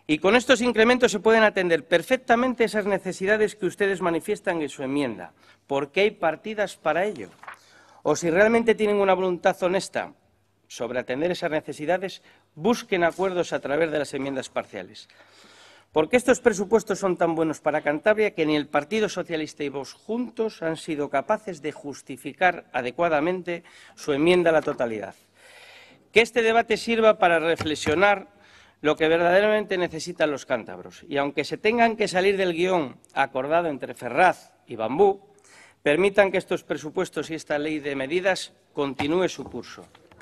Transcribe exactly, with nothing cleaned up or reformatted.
Y con estos incrementos se pueden atender perfectamente esas necesidades que ustedes manifiestan en su enmienda, porque hay partidas para ello. O si realmente tienen una voluntad honesta sobre atender esas necesidades, busquen acuerdos a través de las enmiendas parciales. Porque estos presupuestos son tan buenos para Cantabria que ni el Partido Socialista y Vox juntos han sido capaces de justificar adecuadamente su enmienda a la totalidad. Que este debate sirva para reflexionar lo que verdaderamente necesitan los cántabros. Y aunque se tengan que salir del guión acordado entre Ferraz y Bambú, permitan que estos presupuestos y esta ley de medidas continúe su curso.